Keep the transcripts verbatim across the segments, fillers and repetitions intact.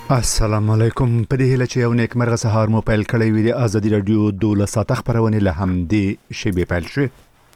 السلام علیکم. په دې هیله چې یو نیکمرغه سهار مو پیل کړی وي. د ازادي رادیو دولس ساعته خبرونه له همدې شیبې پیل شوې.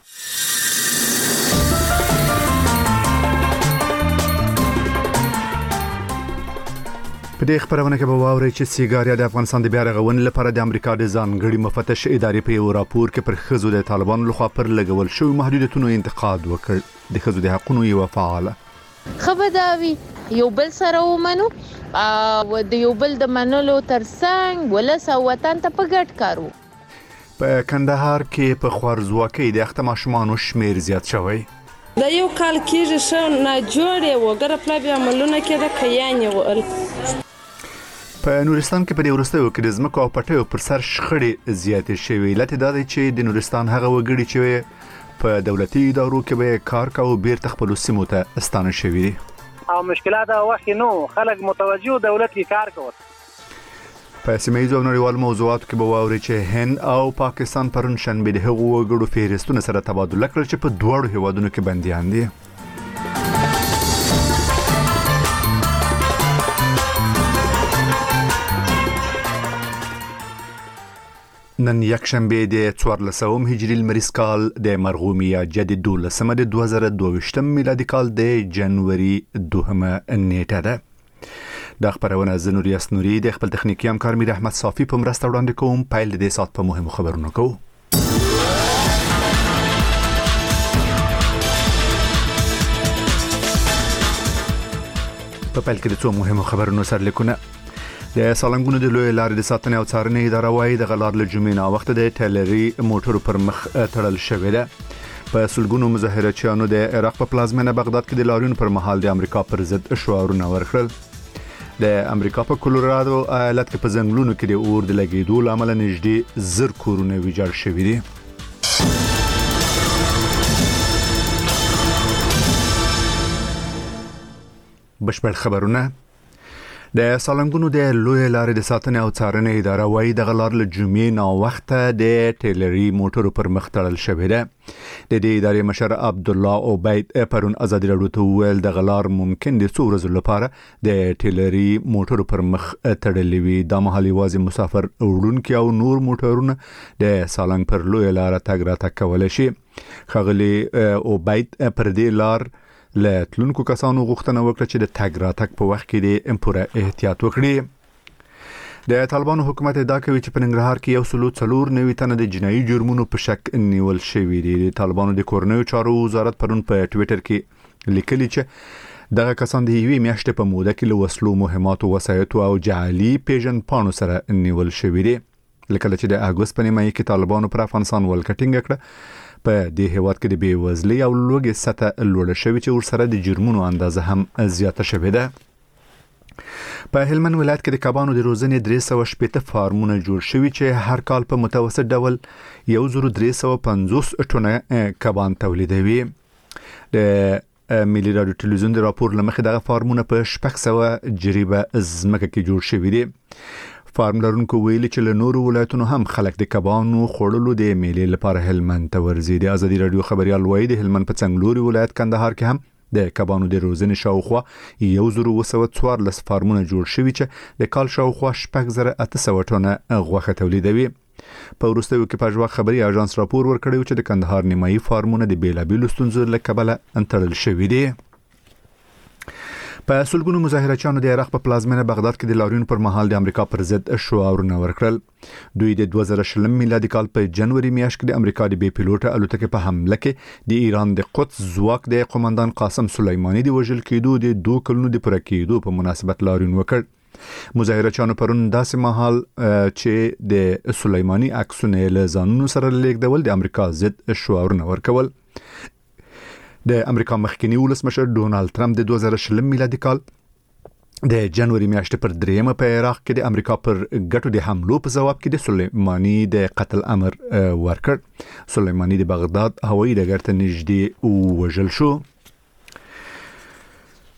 په دې خبرونه کې به واورئ چې سیګاریا د افغانستان د بیا رغونې لپاره د امریکا د ځانګړي مفتش ادارې په یو راپور کې پر ښځو د طالبانو لخوا پر لګول شوی محدودیتونو انتقاد وکړ. د ښځو د حقوقو یو فعال خبرداوي یو بل سره ومنو او د یو بل د منلو ترڅنګ ولس او وطن ته په ګډ کارو. په کندهار کې په خوارزواکۍ د اخته ماشومانو شمیر زیات شوی. د یو کال کېږي شو نه جوړې وګره پلا بیا عملونه کېده کيانې ول. په نورستان کې په دې ورستیو کې د ځمکو او پټیو پر سر شخړې زیاتې شوې. لته دا دی چې د نورستان هغه وګړي چې په دولتي ادارو کې به کار کاوه بیرته خپل سیمو ته استانه شوي دي او مشکلات وخت نو خلک متوجه دولت کې کار کوي. په سیمه ییزو نړیوالو موضوعاتو کې به واوري چې هند او پاکستان پرون شنبه د هغو وګړو فهرستونه سره تبادله کړل چې په دوړو هیوادونو کې بنديان دي. نن یک شنبه د څوارلسم هجري لمریز کال د مرغومیا جدید دولسمه د دوه زره دوه ویشت میلادي کال د جنوري دوهمه نیټه ده. د خبرونه زنوري اسنوري د خپل تخنیکی همکار میر احمد صافي په مرسته وړاندې کوم. پیل د سات په مهمو خبرونو کوو. په پیل کې د څو مهمو خبرونو سرلیکونه. د سالنګونو د لوی لارې د ساتنې او څارنې اداره وايي د غلار له جمعې نه وخت د ټیلري موټرو پر مخ تړل شوې ده. په سلګونو مظاهرچیانو د عراق په پلازمینه بغداد کې د لاریون پر مهال د امریکا پر ضد شعارونه ورکړل. د امریکا په کولورادو ایالت کې په ځنګلونو کې د اور د لګیدو لامل نږدې زر کورونه ویجاړ شوي دي. بشپړ خبرونه. د سالنګونو د لوی لارې د ساتنې او څارنې اداره وايي د غلار له جمعې نه وخت د ټیلري موټرو پر مخ تړل شوی ده. د دې ادارې مشر عبد الله عبید پرون ازادي راډیو ته ویل د غلار ممکن د څو ورځې لپاره د ټیلري موټرو پر مخ تړلې وي. د محلي وازي مسافر وړونکو او نور موټرونه د سالنګ پر لوی لار تګ راتګ کولای شي. خغلی عبید پر دې لار له تلونکو کسانو غوښتنه وکړه چې د تګ راتګ په وخت کې د پوره احتیاط وکړي. د طالبانو حکومت ادعا کوي چې په ننګرهار کې یو سلو څلور نوي تنه د جنایي جرمونو په شک نیول شوي دي. د طالبانو د کورنیو چارو وزارت پرون په ټوئیټر کې لیکلي چې دغه کسان د یوې میاشتې په موده کې له وسلو مهماتو وسایطو او جعلي پیژن پاڼو سره نیول شوي دي. لکه چې د اګوست په نیمه کې طالبانو پر افغانستان ولکټینګ کړه. په دې هیواد کې د بیوزلۍ او لوږې سطح لوړه شوې چې ورسره د جرمونو اندازه هم زیاته شوې ده. په هلمند ولایت کې د کبانو د روزنې درې سوه شپږ فارمونه جوړ شوي چې هر کال په متوسط ډول یو زر درې سوه پنځوس ټنه کبان تولیدوي. د ملي رادیو ټلویزیون د راپور لمخې دغه فارمونه په شپږ سوه جریبه ځمکه کې جوړ شوي دي. فارم لرونکو ویلي چې له نورو ولایتونو هم خلک د کبانو خوړلو د میلې لپاره هلمند ته ورځي. د ازادي راډیو خبريال وایي د هلمند په څنګلوري ولایت کندهار کې هم د کبانو د روزنې شاوخوا یو زر دوه سوه څوارلس فارمونه جوړ شوي چې د کال شاوخوا شپږ زره اته سوه ټنه غوښه تولیدوي. په وروستیو کې په ژواک خبري اژانس راپور ورکړی چې د کندهار نیمایي فارمونه د بیلابیلو ستونزو له کبله تړل شوي دي. په سلګونو مظاهرچیانو د عراق په پلازمینه بغداد کې د لاریون پر مهال د امریکا پر ضد شعارونه ورکړل. دوی د دوه زره شل میلادي کال په جنوري میاشت کې د امریکا د بي پیلوټه الوتکې په حمله کې د ایران د قدس ځواک د قومندان قاسم سلیمانی د وژل کېدو د دوه کلونو د پوره کېدو په مناسبت لاریون وکړ. مظاهرچیانو پرون داسې مهال چې د سلیمانی عکسونه له ځانونو سره لیږدول د امریکا ضد شعارونه ورکول. د امریکا مخکنی ولسمشر ډونالد ترامپ د دوه زره شل میلادي کال د جنوري میاشتې پر دریمه په عراق کې د امریکا پر ګټو د حملو په جواب کې د سلیمانی د قتل امر ورکړ. سلیمانی د بغداد هوایي ډګر ته نږدې وژل شو.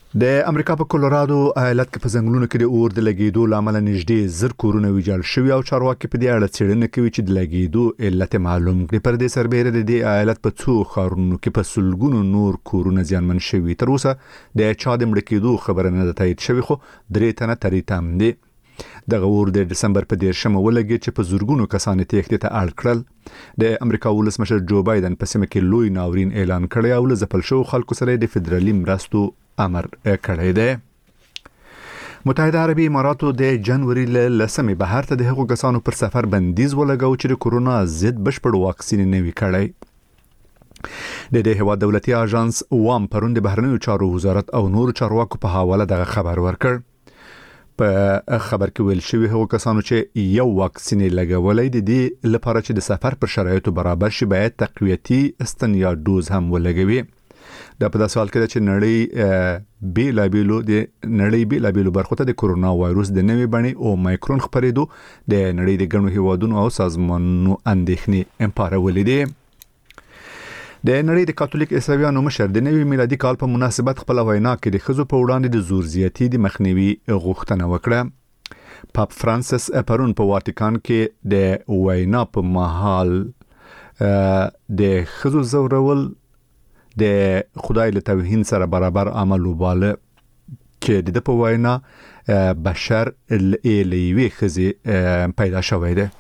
د امریکا په کولورادو ایالت کې په ځنګلونو کې د اور د لګیدو لامل نږدې زر کورونه ویجاړ شوي او چارواکي په دې اړه څېړنه کوي چې د لګیدو علت معلوم کړي. پر دې سربېره د دې ایالت په څو ښارونو کې په سلګونو نور کورونه زیانمن شوي. تر اوسه د چا د مړه کېدو خبره نه ده تایید شوې، خو درې تنه تریتم دي. دغه اور د دسمبر په دیرشمه ولګید چې په زورګونو کسان تېښتې ته اړ کړل. د امریکا ولسمشر جو بایدن په سیمه کې لوی ناورین اعلان کړی او له ځپل شوو خلکو سره د فدرالي مرستو امر کړی دی. متحده عربي اماراتو د جنوري له لسمې بهر ته د هغو کسانو پر سفر بندیز ولګاو چې د کورونا ضد بشپړ واکسین نه وي کړی. د دې هیواد دولتي اژانس وام پرون د بهرنیو چارو وزارت او نور چارواکو په حواله دغه خبر ورکړ. په خبر کې ویل شوی هغو کسانو چې یو واکسین لګولای د دې لپاره چې د سفر پر شرایطو برابر شي باید تقویتي استنیا دوز هم ولګوي. دا په داسې حال کې چې نړۍ بیلابیلو د نړۍ بیلابیلو برخو ته د کورونا وایروس د نوې بڼې او مایکرون خپرېدو د نړۍ د ګڼو هیوادونو او سازمانونو اندېښنې امپارولې دي. د نړۍ د کاتولیک عیسویانو مشر د نوي میلادي کال په مناسبت خپل وینا کې د ښځو په وړاندې د زور زیاتي د مخنیوي غوښتنه وکړه. پاپ فرانسیس پرون په واتیکان کې د وینا په مهال د ښځو زورول د خدای له توهین سره برابر عمل وباله چې د په وینا بشر الیوی ښځې پیدا شوی دی.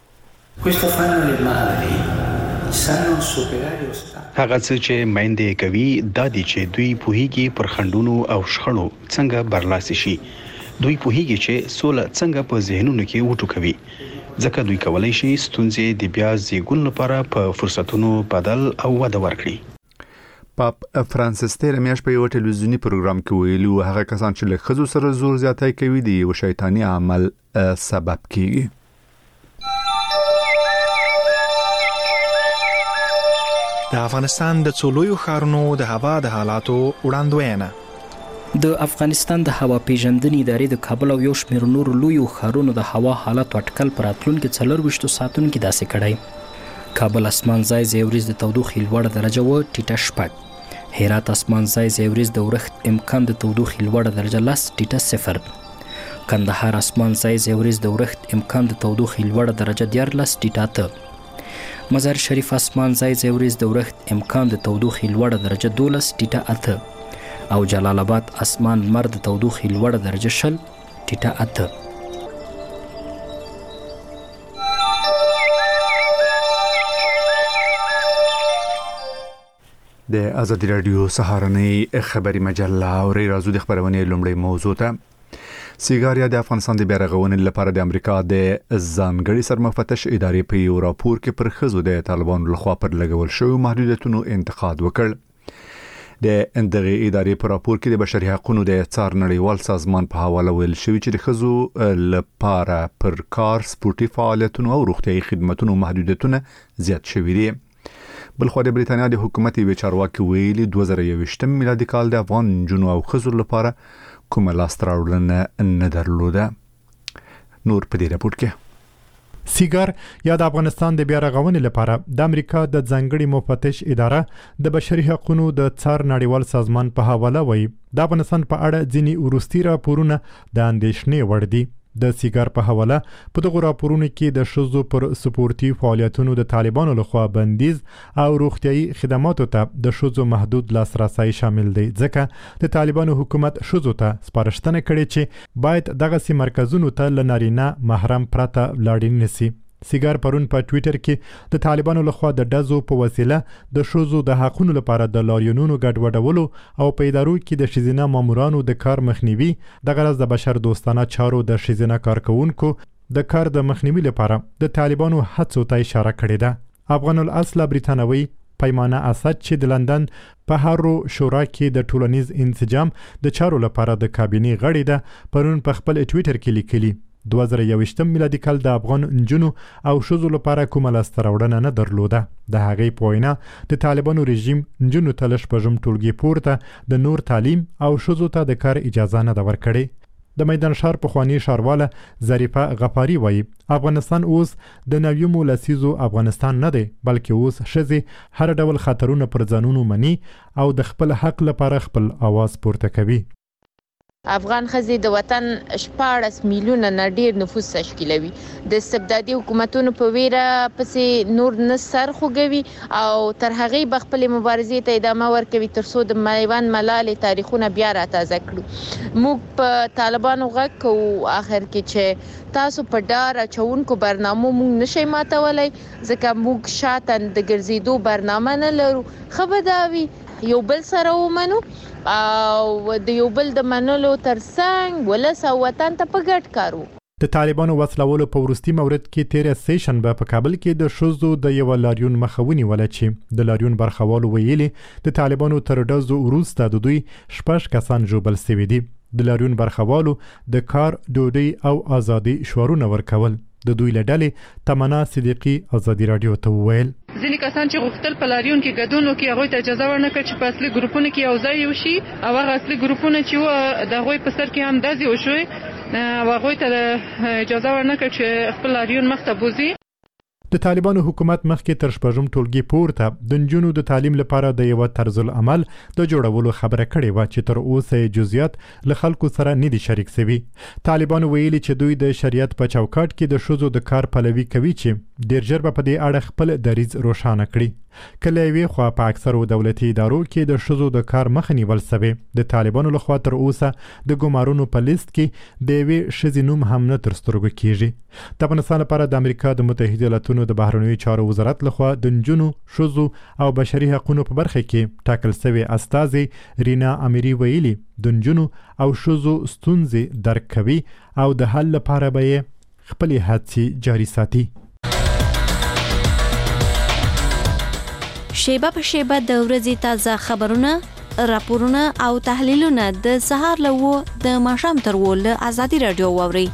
هغه څه چې میندې کوي دا دي چې دوی پوهیږي پر خندونو او شخړو څنګه برلاسي شي. دوی پوهیږي چې سوله څنګه په ذهنونو کې وټوکوي، ځکه دوی کولای شي ستونزې د بیا زیږون لپاره په فرصتونو بدل او وده ورکړي. پاپ فرانسیس تیر میاشت په یو ټلویزیونی پروګرام کې ویلو هغه کسان چې له ښځو سره زور زیاتی کوي د یو شیطانی عمل سبب کیږي. د افغانستان د څولویو ښارونو د هوا د حالاتو وړاندوینه. د افغانستان د هوا پیژندنې ادارې د کابل او یو شمېر نورو لویو ښارونو د هوا حالاتو اټکل پر راتلونکي څلرویشتو ساعتونو کې داسې کړی. کابل اسمان ځای ځای وریځ د تودوخې لوړه درجه و ټیټه شپږ. هرات اسمان ځای ځای وریځ د ورښت امکان د تودوخې لوړه درجه لس ټیټه صفر. کندهار اسمان ځای ځای وریځ د ورښت امکان د تودوخې لوړه درجه دیارلس ټیټه اته. مزار شریف اسمان ځای ځای وریځ د ورښت امکان د تودوخې لوړه درجه دولس ټیټه اته. او جلال آباد اسمان لمر د تودوخې لوړه درجه شل ټیټه اته. د ازادي رادیو سهارنۍ خبري مجله او رازو د خبرونې لومړی موضوع ته. سیګاریا د افغانستان د بیارغونې لپاره د امریکا د ځانګړي سرمفتش ادارې په یو راپور کې پر ښځو د طالبانو لخوا پر لګول شوی محدودیتونو انتقاد وکړ. د اندغه ادارې په راپور کې د بشري حقوقو د څار نړیوال سازمان په حواله ویل شوی چې د ښځو لپاره پر کار سپورتي فعالیتونو او روغتیايي خدماتونو محدودیتونه زیات شوي دي. بلخو د بریتانیا د حکومت یو چارواکي ویلي دوه زره یوویشتم میلادي کال د افغان جنو او ښځو لپاره کومه لاسته راوړنه نه درلوده. نور په دې راپور کې. سیګار یا د افغانستان د بیارغونې لپاره د امریکا د ځانګړي مفتش اداره د بشري حقوقو د څار نړیوال سازمان په حواله وایي د افغانستان په اړه ځینې وروستي راپورونه د اندېښنې وړ دي. د سیګار په حواله په دغه راپورونو کې د ښځو پر سپورتي فعالیتونو د طالبانو لخوا بندیز او روغتیايي خدماتو ته د ښځو محدود لاسرسی شامل دی، ځکه د طالبانو حکومت ښځو ته سپارښتنه کړې چې باید دغسې مرکزونو ته له نارینه محرم پرته لاړې نشي. سیګار پرون په ټویټر کې د طالبانو لخوا د ډزو په وسیله د ښځو د حقونو لپاره د لاریونونو ګډوډولو او په ادارو کې د ښځینه مامورانو د کار مخنیوي د غرض د بشر دوستانه چارو د ښځینه کارکونکو د کار د مخنیوي لپاره د طالبانو هڅو ته اشاره کړې ده. افغان الاصل بریتانوي پیمانه اسد چې د لندن په هارو شورا کې د ټولنیز انسجام د چارو لپاره د کابینې غړی ده پرون په خپل ټویټر کې لیکلي دوه زره یوویشتم میلادي کال د افغان نجونو او ښځو لپاره کومه لاسته راوړنه نه درلوده. د هغې په وینا د طالبانو رژیم نجونو ته له شپږم ټولګي پورته د نور تعلیم او ښځو ته د کار اجازه نه ده ورکړې. د میدان ښار پخواني ښارواله ظریفه غفاري وایي افغانستان اوس د نویمو لسیزو افغانستان نه دی، بلکې اوس ښځې هر ډول خطرونه پر ځانونو مني او د خپل حق لپاره خپل اواز پورته کوي. افغان ښځې د وطن شپاړس میلیونه نه ډیر نفوس تشکیلوي. د استبدادي حکومتونو په ویره پسې نور نه سر خوږوي او تر هغه به خپل مبارزې ته ادامه ورکوي ترڅو د میوند ملالې تاریخونه بیا را تازه کړو. موږ په طالبانو غږ کوو اخر کې چې تاسو په ډار اچونکو برنامو موږ نشئ ماتولای ځکه موږ شاته د ګرځېدو برنامه نه لرو. خبرداوي یو بل سره ومنو او د یو بل د منلو ترڅنګ ولس او وطن ته په ګډ کارو. د طالبانو وسلولو په وروستي مورد کې تیر سیشن په کابل کې د شوزو د یو لاریون مخاوني ولا چې د لاریون برخوالو ویلي د طالبانو تر ډزو وروسته د دوی شپږ کسان جوبل سوي دي. د لاریون برخوالو د کار ډوډۍ او ازادي شعارونه ورکول. د دوی له ډلې تمنا صدیقي ازادي رادیو ته وویل ځینې کسان چې غوښتل په لاریون کې ګډون وکړي هغوی ته اجازه ورنکړه چې په اصلي ګروپونو کې یو ځای وشي او هغه اصلي ګروپونه چې وو د هغوی په سر کې هم ډزې وشوې او هغوی ته اجازه ورنکړه چې خپل لاریون مخته بوځي. د طالبانو حکومت مخکې تر شپږم ټولګي پورته د نجونو د تعلیم لپاره د یو طرز العمل د جوړولو خبره کړې و چې تر اوسه جزئیات له خلکو سره نه دي شریک شوي. طالبانو ویلي چې دوی د شریعت په چوکاټ کې د شوزو د کار پلوي کوي چې ډیر ژر په دې اړه خپل دریځ روښانه کړي. کله وی خو په اکثرو دولتي ادارو کې د شوزو د کار مخه نیول شوی. د طالبانو لخوا تر اوسه د ګمارونو په لیست کې د وی شذ نوم هم نه تر سترګو کیږي. د افغانستان لپاره د امریکا د متحده ایالاتونو د بهرنیو چارو وزارت لخوا د نجونو شوزو او بشري حقوقو په برخه کې ټاکل شوی استاذي رینا امیری ویلي د نجونو او شوزو ستونزې درک کوي او د حل لپاره به خپل هڅې جاري ساتي. شیبه په شیبه د ورځې تازه خبرونه، راپورونه او تحلیلونه د سهار له و د ماښام تر و له ازادي رادیو واوري.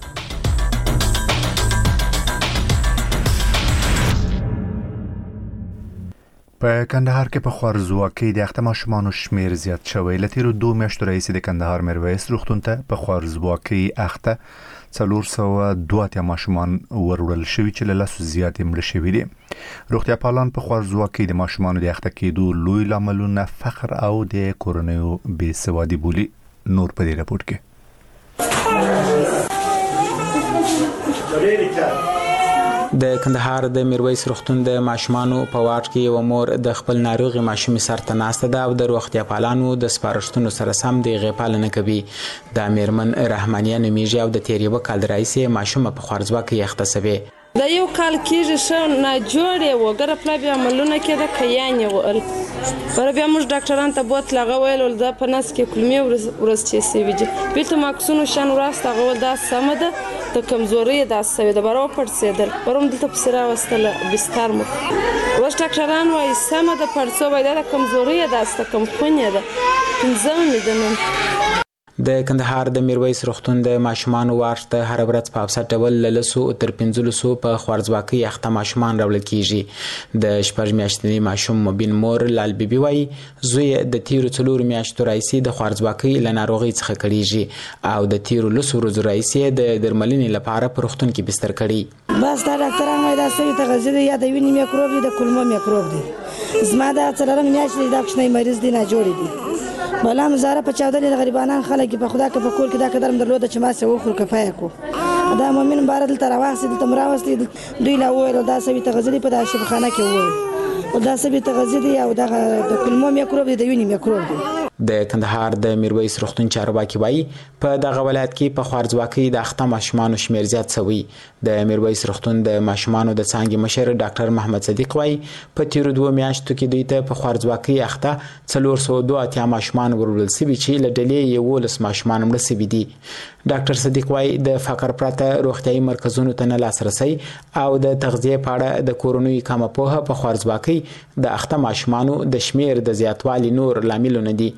په کندهار کې په خوارزواکۍ د اخته ماشومانو شمیر زیات شوی. له تیرو دوه میاشتو راهیسې د کندهار میرویس روغتون ته په خوارزواکۍ اخته څلور سوه دوه اتیا ماشومان وروړل شوي چې له لسو زیاتې مړه شوي دي. روغتیا پالان په خوارزواکۍ د ماشومانو د اخته کېدو لوی لاملونه فقر او د کورنیو بې سوادي بولي. نور په دې راپور کې د کندهار د میرویس روغتون د ماشومانو په واټ کې یو مور د خپل ناروغي ماشومې سر ته ناسته ده او د روغتیا پالانو د سپارښتنو سره سم د هغې پالنه کوي. د میرمن رحمانیه نومیږي او د تیر یو کال راهیسې ماشومه په خوارزواکۍ اخته شوې. د یو کال کېږي ښه ناجوړې وه ګره پلا بیا عملونه کېده کیان یې وهل بره بیا موږ ډاکټران ته بوتل هغه ویل ول دا په نس کې کلمې ورسچې سوي دي بېرته ماکسونو شان وراست هغه ول دا سمه ده د کمزورۍ یې داسې سوې ده بره وپړسېدل بره هم دلته پسې راوستله بستر مو اوس ډاکټران وایي سمه ده پړسو وایي دا د کمزورۍ یې داسې ده کمخونې ده پنځمه مې ده نن. د کندهار د میرویس روغتون د ماشومانو واټ ته هر ورځ په اوسط ډول له لسو تر پنځلسو په خوارزواکۍ اخته ماشومان راوړل کیږي. د شپږ میاشتني ماشوم مبین مور لال بیبي وایي زوی د تیرو څلورو میاشتو راهیسې د خوارزواکۍ له ناروغۍ څخه کړېږي او د تیرو لسو ورځو راهیسې د درملنې لپاره په روغتون کې بستر کړي. بس دا ډاکټران وایي دا سوي تغذیه ده یا د وینې میکروب دی د کولمو میکروب دی. زما دا څلورم میاشت دی دا کوچنی مریض دی ناجوړی دی. بلا مزاره په چاودلې د غریبانان خلک په خدا کې په کور کې دا قدرم درلوده چې ما سه وخور کفایه کو دا مؤمن بار دلته راوځي دلته مراوستي دوی لا وایي دا سوي تغذیه په داشه خانه کې وایي او دا سوي تغذیه او دا د کولمو میکروب دی د وینې میکروب دی. د کندهار د میرویس روغتون چارواکي وایي په دغه ولایت کې په خوارزواکۍ د اخته ماشومانو شمیر زیات شوی. د میرویس روغتون د ماشومانو د څانګې مشر ډاکټر محمد صدیق وایي په تیرو دوه میاشتو کې دوی ته په خوارزواکۍ اخته څلور سوه دوه اتیا ماشومان وروړل شوي چې له ډلې یولس ماشومان مړه شوي دي. ډاکټر صدیق وایي د فقر پرته روغتیايي مرکزونو ته نه لاسرسی او د تغذیې په اړه د کورنیو کمه پوهه په خوارزواکۍ د اخته ماشومانو د شمیر د زیاتوالي نور لاملونه دي.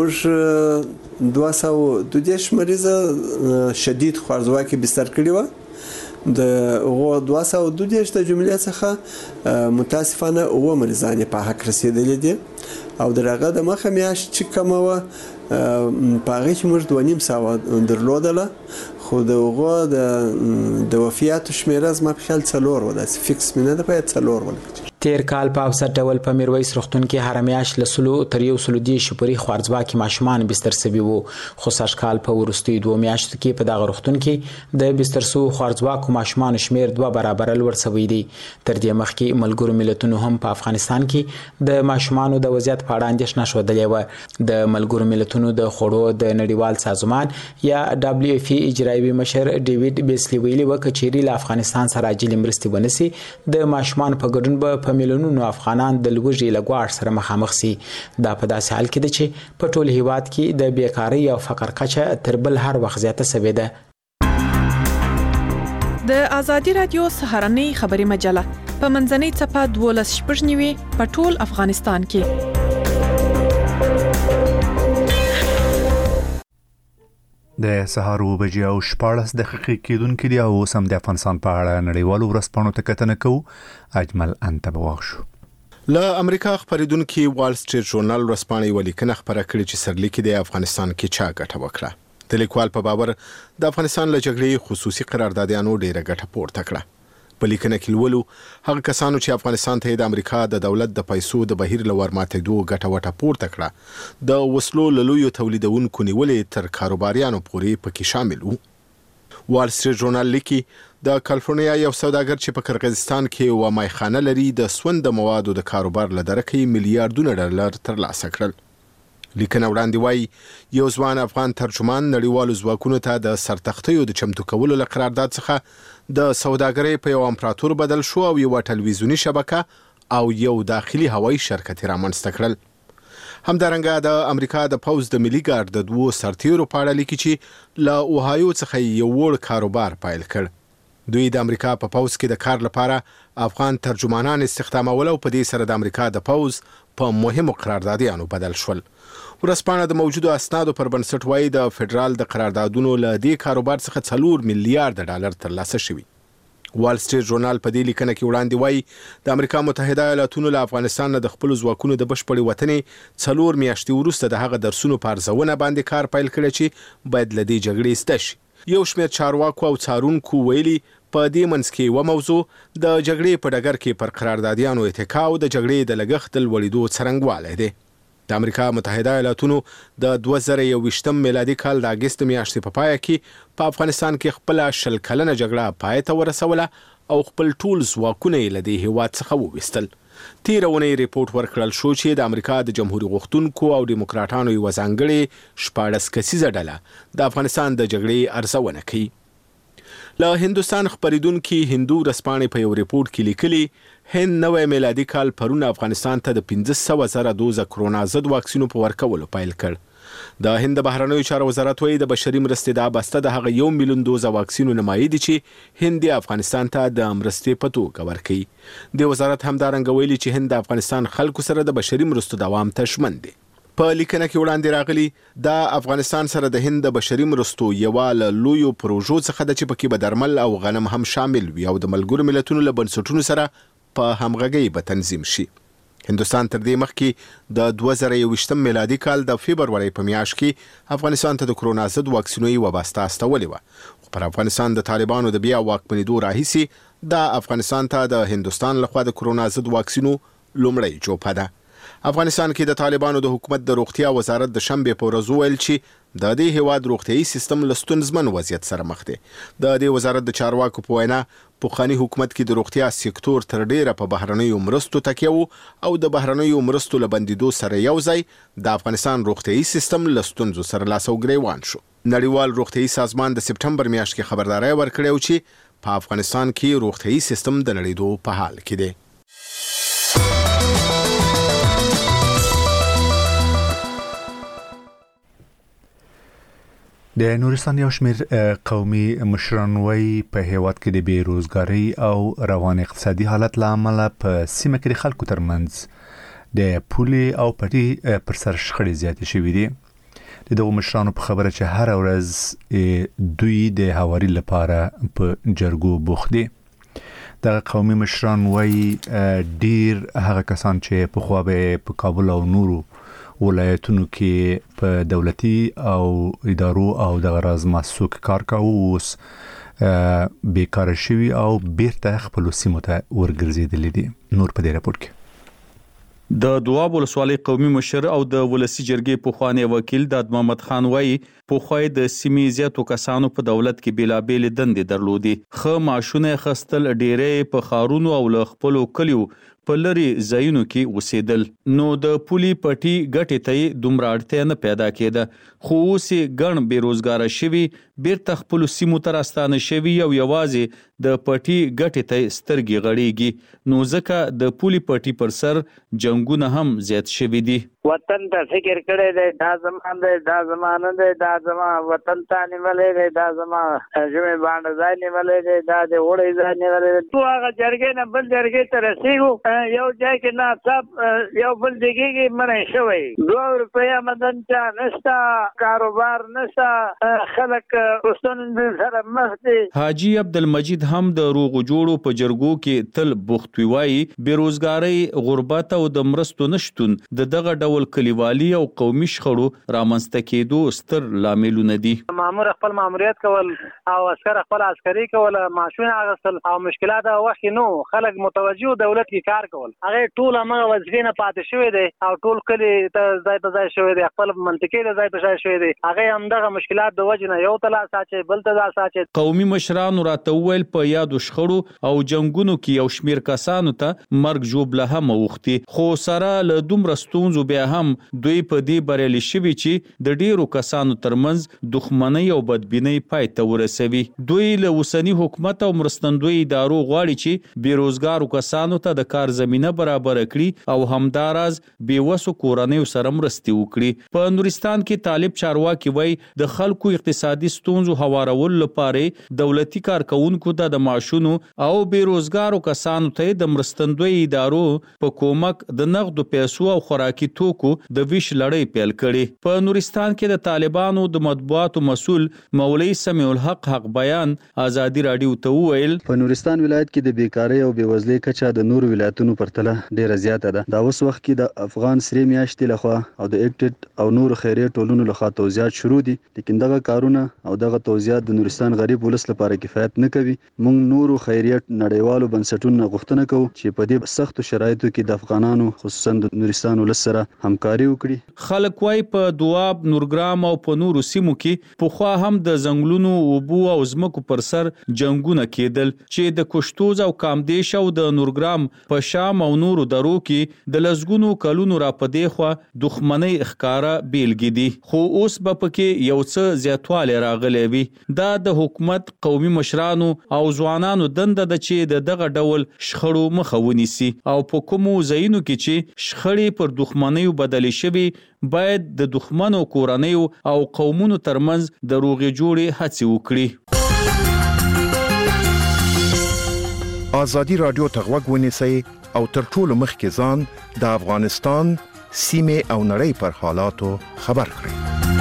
موږ دوه سوه دوه دېرش مریضه شدید خوارزواکۍ بستر کړي وه د هغو دوه سوه دوه دېرش د جملې څخه متاسفانه اووه مریضان یې په حق رسېدلي دي او د هغه د مخه میاشت چې کومه وه په هغې کې موږ دوه نیم سوه درلودله خو د هغو د وفیاتو شمېره زما په خیال څلور وه داسې فکس مې نه ده باید څلور ولکړي. تیر کال په اوسط ډول په میرویس روغتون کې هر میاشت له سلو تر یو سلو دېرش پورې خوارځواکي ماشومان بستر سوي وو، خو سږ کال په وروستیو دوو میاشتو کې په دغه روغتون کې د بستر سوو خوارځواکو ماشومانو شمیر دوه برابره لوړ سوی دی. تر دې مخکې ملګرو ملتونو هم په افغانستان کې د ماشومانو د وضعیت په اړه اندېښنه ښودلې وه. د ملګرو ملتونو د خوړو د نړیوال سازمان یا دبلیو اف ای اجرایوي مشر ډیوډ بیسلی ویلي و که چیرې له افغانستان سره عاجلې مرستې ونسي، د ماشومانو په ګډون به په میلیونونو افغانان د لوږې له ګواښ سره مخامخ سي. دا په داسې حال کې ده چې په ټول هیواد کې د بیکارۍ او فقر کچه تر بل هر وخت زیاته سوې ده. د آزادي رادیو سهارنۍ خبري مجله په منځنۍ څپه دولس شپږ نیوي په ټول افغانستان کې. د سهار اوه بجې او شپاړس دقیقې کېدونکې دي او اوس هم د افغانستان په اړه نړیوالو ورځپاڼو ته کتنه کوو. اجمل انت به واښو. له امریکا خبرېدونکي وال سټریټ ژورنال ورځپاڼې یوه لیکنه خپره کړې چې سرلیک د افغانستان کې چا ګټه وکړه. د لیکوال په باور د افغانستان له جګړې خصوصي قراردادیانو ډېره ګټه پورته کړه. په لیکنه کې لولو هغه کسانو چې افغانستان ته د امریکا د دولت د پیسو د بهیر له ورماتېدو ګټه وټه پورته کړه، د وسلو له لویو تولیدونکو نیولې تر کاروباریانو پورې پکې شامل وو. وال سټریټ ژورنال لیکي د کالیفورنیا یو سوداګر چې په قرغیزستان کې یوه مایخانه لري د سون د موادو د کاروبار له درکې میلیارډونه ډالر ترلاسه کړل. لیکنه وړاندې وایي یو ځوان افغان ترجمان نړیوالو ځواکونو ته د سرتختیو د چمتو کولو له قرارداد څخه د سوداګرۍ په یو امپراتور بدل شو او یو ټلویزیونی شبکه او یو داخلي هوایي شرکت رامنځته کړل. همدارنګه د امریکا د پوز د ملي ګارد د دوو سرتیرو په اړه لیکي چې له اوهایو څخه یو وړ کاروبار پیل کړ. دوی د امریکا په پوز کې د کار لپاره افغان ترجمانان استخدامول او په دې سره د امریکا د پوز په مهمو قراردادیانو بدل شول. ورځپاڼه د موجودو اسنادو پر بنسټ وایي د فدرال د قراردادونو له دې کاروبار څخه څلور میلیارډ ډالر ترلاسه شوي. وال سټریټ ژورنال په دې لیکنه کې وړاندې وایي د امریکا متحده ایالاتونو له افغانستان نه د خپلو ځواکونو د بشپړې وتنې څلور میاشتې وروسته د هغه درسونو په ارزونه باندې کار پیل کړی چې باید له دې جګړې زده شي. یو شمېر چارواکو او څارونکو ویلي په دې منځ کې یوه موضوع د جګړې په ډګر کې پر قراردادیانو اتکا او د جګړې د لګښت د لوړېدو څرنګوالی دی. د امریکا متحده ایالاتونو د دوه زره یوویشتم میلادي کال د اګست میاشتې په پایه کې په افغانستان کې خپله شل کلنه جګړه پای ته ورسوله او خپل ټول ځواکونه یې له دې هېواد څخه وویستل. تېره اونۍ ریپورټ ورکړل شو چې د امریکا د جمهوري غوښتونکو او ډیموکراټانو یوه ځانګړې شپاړس کسیزه ډله د افغانستان د جګړې ارزونه کوي. له هندوستان خبرېدونکي هندو ورځپاڼې په یو ریپورټ کې لیکلي هند نوی میلادي کال پرون افغانستان ته د پنځه سوه زره دوزه کرونا ضد واکسینو په ورکولو پیل کړ. د هند د بهرنیو چارو وزارت وایي د بشري مرستې دا بسته د هغه یو میلیون دوزه واکسینو نمایي دي چې هند افغانستان ته د مرستې په توګه ورکوي. د وزارت همدارنګه ویلي چې هند د افغانستان خلکو سره د بشري مرستو دوام ته ژمن دی. په لیکنه کې وړاندې راغلي د افغانستان سره د هند د بشري مرستو یوه له لویو پروژو څخه ده چې پکې به درمل او غنم هم شامل وي او د ملګرو ملتونو له بنسټونو سره په همغږۍ به تنظیم شي. هندوستان تر دې مخکې د دوه زره یوویشتم میلادي کال د فبرورۍ په میاشت کې افغانستان ته د کرونا ضد واکسینو یوه بسته استولې وه، خو پر افغانستان د طالبانو د بیا واکمنېدو راهیسې د افغانستان ته د هندوستان لخوا د کرونا ضد واکسینو لومړۍ جوپه ده. افغانستان کې د طالبانو د حکومت د روغتیا وزارت د شنبې په ورځ وویل چې د دې هیواد روغتیايي سیستم له ستونزمن وضعیت سره مخ دی. د دې وزارت د چارواکو په وینا پخواني حکومت کې د روغتیا سکتور تر ډیره په بهرنیو مرستو تکیه وو او د بهرنیو مرستو له بندیدو سره یو ځای د افغانستان روغتیايي سیستم له ستونزو سره لاس او ګریوان شو. نړیوال روغتیايي سازمان د سپټمبر میاشت کې خبرداري ورکړې و چې په افغانستان کې روغتیايي سیستم د نړیدو په حال کې دی. د نورستان یو شمېر قومي مشران وایي په هیواد کې د بیروزګارۍ او روان اقتصادي حالت له امله په سیمه کې د خلکو ترمنځ د پولې او پټي پر سر شخړې زیاتې شوې دي. د دغو مشرانو په خبره چې هر ورځ دوی د هواري لپاره په جرګو بوخت دي. دغه قومي مشران وایي ډیر هغه کسان چې پخوا به په کابل او نورو ولایتونو کې په دولتي او ادارو او د غرض مسوک کار کوي اوس بیکاره شوي او بیرته خپل سیمو ته ورګرځېدلي دي. نور په دې راپور کې د دواب ولسوالۍ قومي مشر او د ولسی جرګې پخوانی وکیل داد محمد خان وایي پخوای د سیمې زیاتو کسانو په دولت کې بیلابېل دندې درلودي. خو ماشونه خستل ډېرې په خارونو او له خپل کلیو په لري ځایونو کې اوسېدل. نو د پولي پټي ګټې ته دومره اړتیا نه پیدا کېده. خو اوس ګڼ بیروزګار شوي بیرته خپل سیمو ته راستانه شوي او یوازې د پټي ګټې ته سترګې غړېږي. نو ځکه د پولي پټي پر سر جنگونه هم زیات شوي دي. وطن ته فکر کړی دی، دا زمان دی، دا زمانه دی، دا زما وطن ته نیولې دی، دا زما ژمې باندې ځای نیولې دی، دا د وړې ځای نیولې دی. تو هغه جرګې نه بل جرګې ته رسېږو، یو ځای کې ناڅاپ یو بل ځای کې منع شوی، دوه روپۍ آمدن چا نشته، کاروبار نشته، خلک ستونزو سره مخ دي. حاجي عبدالمجید هم د روغو جوړو په جرګو کې تل بوخت وي. وایي بیروزګارۍ، غربت او د مرستو نشتون د دغه ډول کلیوالي او قومي شخړو رامنځته کېدو ستر لاملونه دي. مامور خپل ماموریت کول او عسكر خپل عسکري کول، ماشومان اغستل او مشکلات وخت نو خلک متوجه دولت کې کار کول. هغه ټول هغه وظیفې نه پاتې شوی دی او ټول کلی ته ځای په ځای شوی دی، خپل منطقې ته ځای په ځای شوی دی. هغه هم دغه مشکلات د وجه نه یو تلا ساچي بل ته ساچي. قومي مشرانو راته ویل په یادو شخړو او جنگونو کې یو شمیر کسانو ته مرګ جوړه هم وختي. خو سره له دومره ستونزو بیا هم دوی په دې بریالي شوي چې د ډیرو کسانو ترمنځ دښمنۍ او بدبینۍ پای ته ورسوي. دوی له اوسني حکومت او مرستندوی ادارو غواړي چې بیروزګارو کسانو ته د کار زمینه برابر کړي او همداراز بیوسو کورنیو سره مرستې وکړي. په نورستان کې طالب چارواکي وایي د خلکو اقتصادي ستونزو هوارولو لپاره دولتي کارکونکو ته د معاشونو او بیروزګارو کسانو ته د مرستندوی ادارو په کومک د نغدو پیسو او خوراکي توکو د ویش لړۍ پیل کړي. په نورستان کې د طالبانو د مطبوعاتو مسول مولوی سمیع الحق حق بیان ازادي رادیو ته وویل په نورستان ولایت کې د بیکاری او بیوزلۍ کچه د نور ولایتونو پرتله ډیره زیاته ده. دا اوس وخت کې د افغان سری میاشتې لخوا او د ایکټډ او نور خیریه ټولونو لخوا توزیعات شروع دي، لیکن دغه کارونه او دغه توزیعات د نورستان غریب ولس لپاره کفایت نه کوي. موږ نورو خیریه نړیوالو بنسټونو غوښتنه کوو چې په دې سختو شرایطو کې د افغانانو خصوصا د نورستان ولس سره همکاري وکړي. خلک وای په دواب، نورګرام او په نورو سیمو کې پخوا هم د ځنګلونو، اوبو او ځمکو پر سر جنگونه کېدل چې د کوشتوز او کامدیش او د نورګرام په شام او نورو درو کې د لزګونو کلونو را پدې خو دښمنۍ اخکارا بیلګې دي. خو اوس به پکې یو څه زیاتوالی راغلی وي. دا د حکومت، قومي مشرانو او ځوانانو دنده ده چې د دغه ډول شخړو مخه ونیسي او په کومو ځایونو کې چې شخړې پر دښمنۍ بدلې شوي باید د دښمنو کورنیو او قومونو ترمنځ د روغې جوړې هڅې وکړي. ازادي رادیو ته غوږ ونیسئ او تر ټولو مخکې ځان د افغانستان سیمې او نړۍ پر حالاتو خبر کړئ.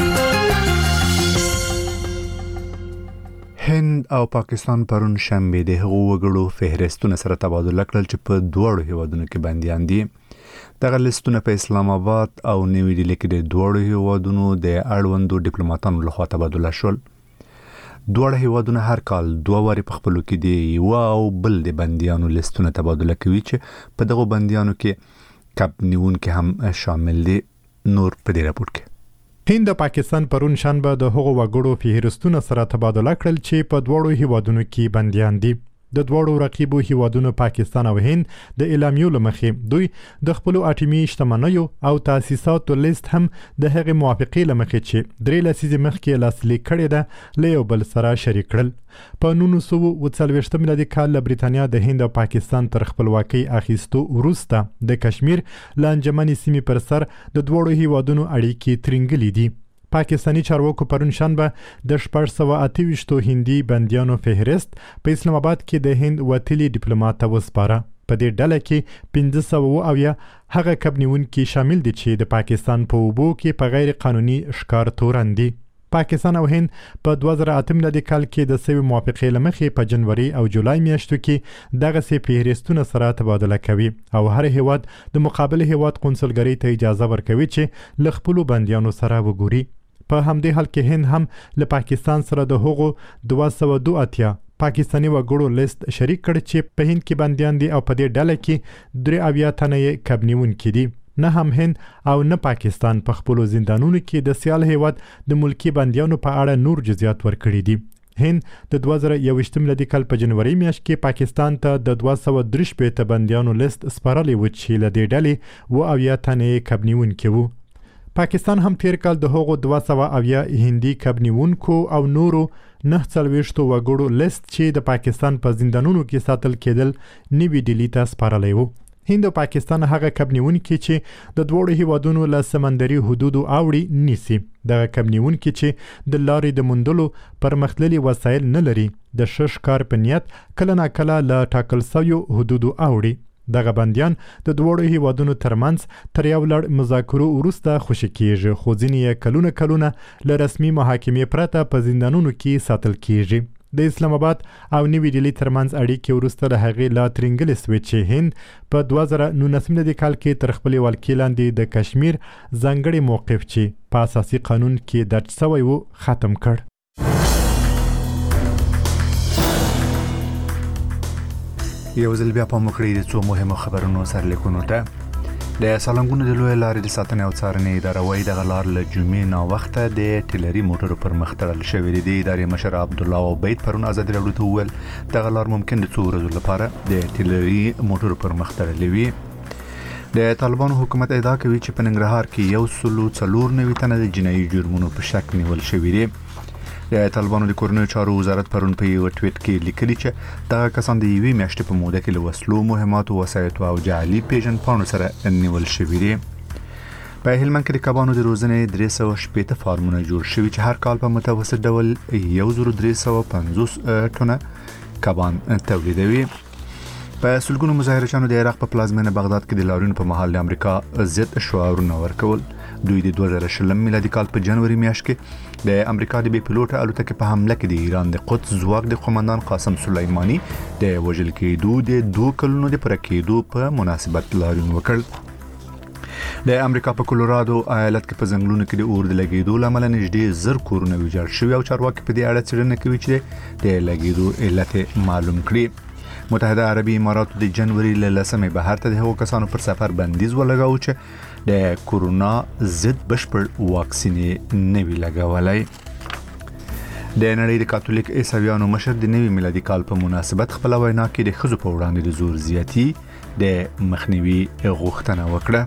هند او پاکستان پرون شنبه د هغو وګړو فهرستونه سره تبادله کړل چې په دوړو هیوادونو کې بنديان دي. دغه لیستونه په اسلام آباد او نیو ډیلی کې د دوړو هیوادونو د اړوندو ډیپلوماټانو لخوا تبادله شول. دوړو هیوادونه هر کال دوه واري په خپلو کې دی یو او بل د بنديانو لیستونه تبادله کوي چې په دغه بنديانو کې کب نیونکي هم شامل دي. نور په دې راپور کې هند او پاکستان پرون شنبه د هغو وګړو فهرستونه سره تبادله کړل چې په دوړو هیوادونو کې بنديان دي. د دوړو رقیبو هیوادونو پاکستان او هند د اعلامیو لمخې دوی د خپل اټومي شتمنیو او تاسیساتو لیست هم د هغې موافقې لمخې چې درې لسیزې مخکې لاسلیک کړې ده له یو بل سره شریک کړل. په نولس سوه اوه څلوېښتم میلادي کال له بریتانیا د هند او پاکستان تر خپلواکۍ اخیستو وروسته د کشمیر له انجمنې سیمې پر سر د دوړو هیوادونو اړیکې ترنګلې دي. پاکستانی چارواکو پرون شنبه د شپږ سوه اته ویشتو هندي بندیانو فهرست په اسلام آباد کې د هند وتلي ډیپلوماټ ته وسپاره. په دې ډله کې پنځه سوه اویا هغه کب نیونکي شامل دي چې د پاکستان په اوبو کې په غیر قانوني ښکار تورن دي. پاکستان او هند په دوه زره اته میلادي کال کې د سوي موافقې لمخې په جنوري او جولای میاشتو کې دغه سي فهرستونه سره تبادله کوي او هر هیواد د مقابل هیواد قونسلګری ته اجازه ورکوي چې ل خپل بنديانو سره وګوري. په همدې حال کې هند هم له پاکستان سره د هغو دوه سوه دوه اتیا پاکستاني وګړو لیست شریک کړ چې په هند کې بنديان دي او په دې ډله کې درې اویا تنه یې کبنیونکي دي. نه هم هند او نه پاکستان په خپلو زندانونو کې د سیال هیواد د ملکی بندیانو په اړه نور جزئیات ورکړي دي. هند د دوه زره یوویشت میلادي کال په جنوري میاشت کې پاکستان ته د دوه سوه درې شپېته بندیانو لیست سپارلی و چې له دې ډلې اووه اویا تنې یې کبنیونکي وو. پاکستان هم تیر کال د هغو دوه سوه اویا هندي کبنیونکو او نورو نه څلوېښتو وګړو لیست چې د پاکستان په زندانونو کې ساتل کېدل نوي ډیلي ته سپارلی و. هند او پاکستان هغه کبنیونکي چې د دواړو هیوادونو له سمندري حدودو اوړي نیسي. دغه کبنیونکي چې د لارې د موندلو پرمختللي وسایل نه لري د ښه ښکار په نیت کله ناکله له ټاکل شویو حدودو اوړي. دغه بندیان د دواړو هیوادونو ترمنځ تر یو لړ مذاکرو وروسته خوشي کیږي، خو ځینې یې کلونه کلونه له رسمي محاکمې پرته په زندانونو کې ساتل کیږي. د اسلام آباد او نوي ډیلي ترمنځ اړیکې وروسته له هغې لا ترینګلې سوې چې هند په دوه زره نولس میلادي کال کې تر خپلې ولکې لاندې د کشمیر ځانګړی موقف چې په اساسي قانون کې درج شوی و ختم کړ. یو ځل بیا پام وکړئ د څو مهمو خبرونو سرلیکونو ته. د سالنګونو د لوی لارې د ساتنې او څارنې اداره وايي دغه لار له جمعې ناوخته د ټیلري موټرو پر مخ تړل شوې ده. د ادارې مشر عبدالله عبید پرون ازادي راډیو ته وویل دغه لار ممکن د څو ورځو لپاره د ټیلري موټرو پر مخ تړلې وي. د طالبانو حکومت ادعا کوي چې په ننګرهار کې یو سلو څلور نوي تنه د جنایي جرمونو په شک نیول شوي دي. د طالبانو د کورنیو چارو وزارت پرون په یو ټویټ کې لیکلي چې دغه کسان د یوې میاشتې په موده کې له وسلو، مهماتو، وسایطو او جعلي پیژندپاڼو سره نیول شوي دي. په هلمند کې د کبانو د روزنې درې سوه شپېته فارمونه جوړ شوي چې هر کال په متوسط ډول یو زر درې سوه پنځوس ټنه کبان تولیدوي. په سلګونو مظاهرچیانو د عراق په پلازمینه بغداد کې د لاریون په مهال د امریکا ضد شعارونه ورکول. دوی د دوه زره شلم میلادي کال په جنوري میاشت کې د امریکا د بې پیلوټه الوتکې په حمله کې د ایران د قدس ځواک د قومندان قاسم سلیماني د وژل کېدو د دوه کلونو د پوره کېدو په مناسبت لاریون وکړ. د امریکا په کولورادو ایالت کې په ځنګلونو کې د اور د لګېدو له امله نږدې زر کورونه ویجاړ شوي او چارواکي په دې اړه څېړنه کوي چې د لګېدو علت معلوم کړي. متحده عربي اماراتو د جنوري له لسمې بهر ته د هغو کسانو پر سفر بندیز ولګاوه چې د کورونا ضد بشپړ واکسین نه وي لګولی. د نړۍ د کاتولیک عیسویانو مشر د نوي میلادي کال په مناسبت خپله وینا کې د ښځو په وړاندې د زور زیاتي د مخنیوي غوښتنه وکړه.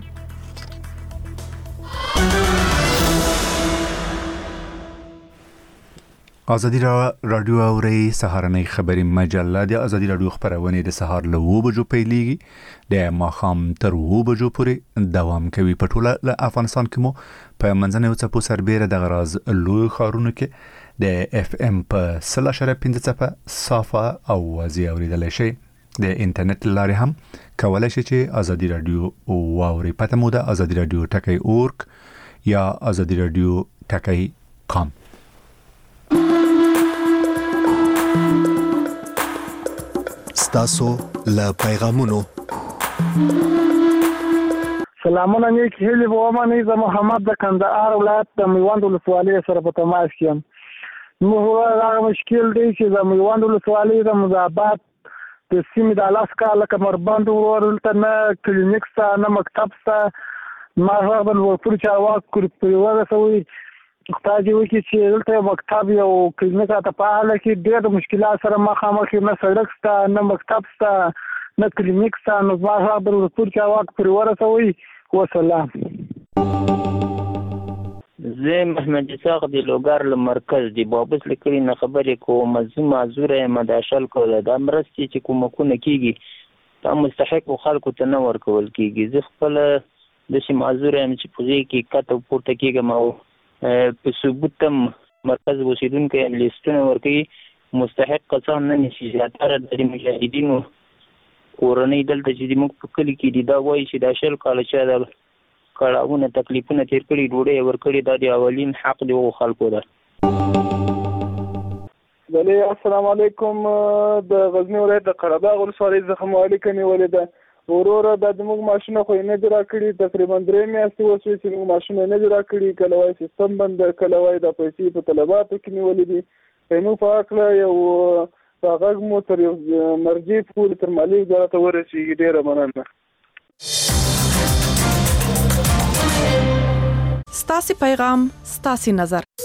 ازادي راډیو اوري سهارنۍ خبري مجله د ازادي راډیو خبرونه د سهار له اوه بجو پیلېږي د ماښام تر اوه بجو پورې دوام کوي. په ټوله له افغانستان کې مو په منځنیو څپو سربیره د غراز لوی ښارونو کې د اف ام په سل اشاریه پنځه څپه صافه او واضح اوریدلی شئ. د انټرنیټ لارې هم کولی شئ چې ازادي راډیو واورئ. پته مو ده ازادي راډیو ټکی اورګ یا ازادي راډیو ټکی کام. ستاسو له پیغامونو سلامونه نیک هیلې ومه نیزه محمد د کندهار ولایت د میوند ولسوالۍ سره په تماس کې یم. موږ هغه مشکل دی چې د میوند ولسوالۍ د مذابات د سیمې د لاس کاله کمربند ورته نه کلینیک شته نه مکتب شته. ما هغه د ورپورې چارواکو پورې ورسوي خدای دې وکړي چې دلته مکتب یو کلینیک راته فعاله کړي. ډېر د مشکلات سره مخامخ یم، نه سړک شته نه مکتب شته نه کلینیک شته. نو ما هغه د ورپورې چارواکو پورې ورسوي. وسلام. زه محمد اسحاق د لوګر له مرکز د بابس لیکلي نه خبرې کوم. زه معذوره یم د شل کوله د مرستې چې کومکونه کیږي دا مستحق خلکو ته نه ورکول کیږي. زه خپل د شي معذوره یم چې په دې کې کته پورته کیږم او په ثبوت هم مرکز اوسیدونکو لیستونه ورکوي. مستحق کسان نه نشي. زیاتره د مجاهدینو کورنۍ دلته چې موږ په کلي کې دي دا وایي چې دا شل کاله چې د کړاوونه تکلیفونه تیر کړي ډوډۍ ورکړي دا د اولین حق دی هغو خلکو ده. بله السلام علیکم. د غزني ولایت د قرهباغ ولسوالۍ څخه مو اړیکه نیولې ده. وروره دا زموږ ماشونه خو یې نه دي راکړي. تقریبا درې میاشتې وشوې چې موږ ماشونه یې نه دي راکړي. کله وایي سیستم بند ده، کله وایي دا پیسې په طلباتو کې نیولې دي. موږ په هکله یو هغه مو تر یو مرجع پورې تر مالی وزارت ورسیږي. ډیره مننه. ستاسو پیغام ستاسو نظر.